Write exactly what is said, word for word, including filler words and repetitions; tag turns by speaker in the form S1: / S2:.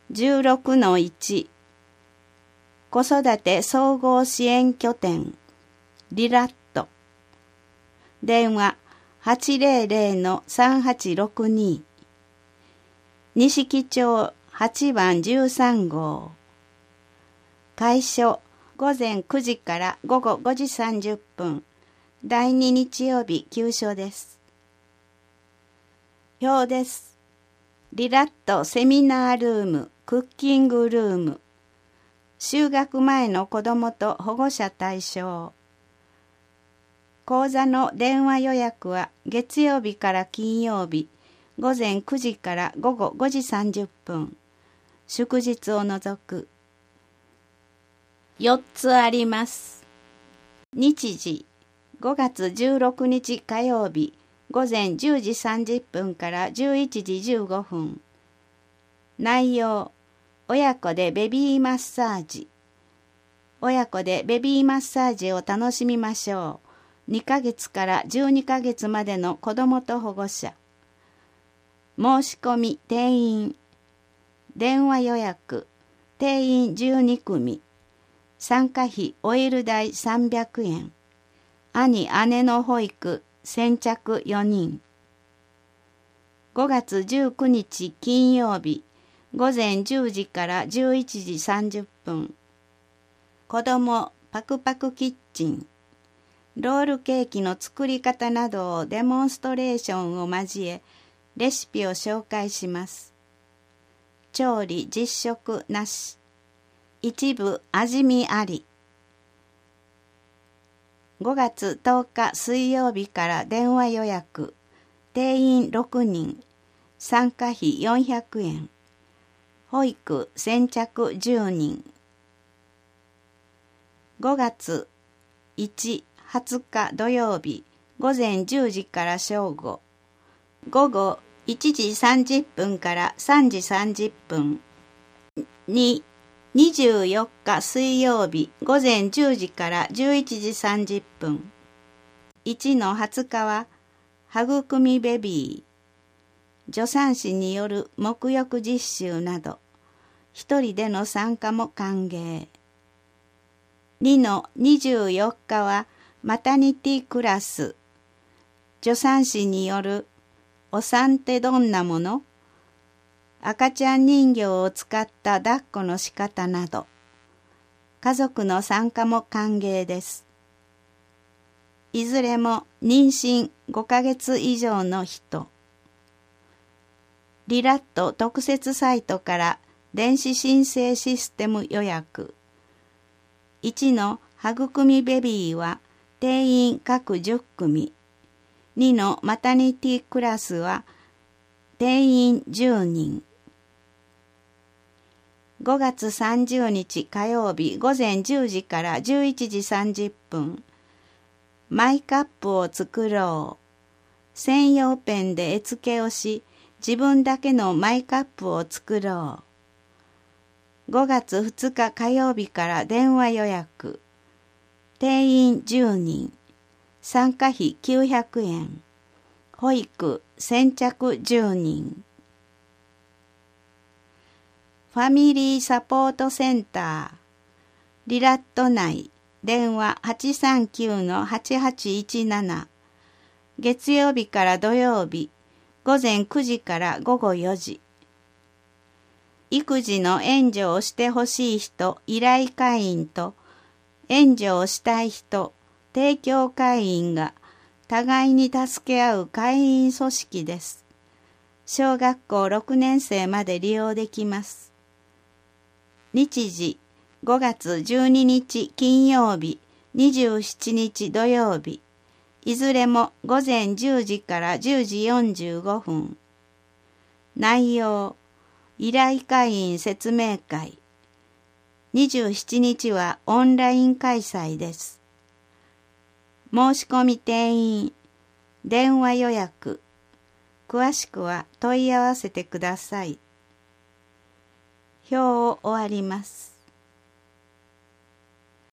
S1: じゅうろくのいち 子育て総合支援拠点リラット電話 はちぜろぜろのさんはちろくに 錦町はちばんじゅうさんごう開所ごぜんくじからごごごじさんじゅっぷんだいに日曜日休所です。表です。リラットセミナールームクッキングルーム就学前の子どもと保護者対象講座の電話予約は月曜日から金曜日ごぜんくじからごごごじさんじゅっぷん祝日を除くよっつあります。日時ごがつじゅうろくにち火曜日ごぜんじゅうじさんじゅっぷんからじゅういちじじゅうごふん内容親子でベビーマッサージ親子でベビーマッサージを楽しみましょう。にかげつからじゅうにかげつまでの子どもと保護者申し込み定員電話予約定員じゅうにくみ参加費オイル代さんびゃくえん兄姉の保育先着よにんごがつじゅうくにち金曜日ごぜんじゅうじからじゅういちじさんじゅっぷん子どもパクパクキッチンロールケーキの作り方などをデモンストレーションを交えレシピを紹介します。調理実食なし一部味見ありごがつとおか水曜日から電話予約定員ろくにん参加費よんひゃくえん保育先着じゅうにんごがついち、はつか土曜日ごぜんじゅうじから正午午後いちじさんじゅっぷんからさんじさんじゅっぷんに、にじゅうよっか水曜日ごぜんじゅうじからじゅういちじさんじゅっぷんいちのはつかは育みベビー助産師による沐浴実習など一人での参加も歓迎にのにじゅうよっかはマタニティクラス助産師によるお産ってどんなもの赤ちゃん人形を使った抱っこの仕方など家族の参加も歓迎です。いずれも妊娠ごかげつ以上の人リラット特設サイトから電子申請システム予約いちの育みベビーは定員各じゅっくみにのマタニティクラスは定員じゅうにんごがつさんじゅうにち火曜日ごぜんじゅうじからじゅういちじさんじゅっぷんマイカップを作ろう専用ペンで絵付けをし自分だけのマイカップを作ろうごがつふつか火曜日から電話予約定員じゅうにん参加費きゅうひゃくえん保育先着じゅうにんファミリーサポートセンターリラット内電話 はちさんきゅうのはちはちいちなな 月曜日から土曜日ごぜんくじからごごよじ育児の援助をしてほしい人依頼会員と援助をしたい人提供会員が互いに助け合う会員組織です。小学校ろくねんせいまで利用できます。日時ごがつじゅうににち金曜日にじゅうしちにち土曜日いずれもごぜんじゅうじからじゅうじよんじゅうごふん内容依頼会員説明会にじゅうしちにちはオンライン開催です。申し込み定員電話予約詳しくは問い合わせてください。表を終わります。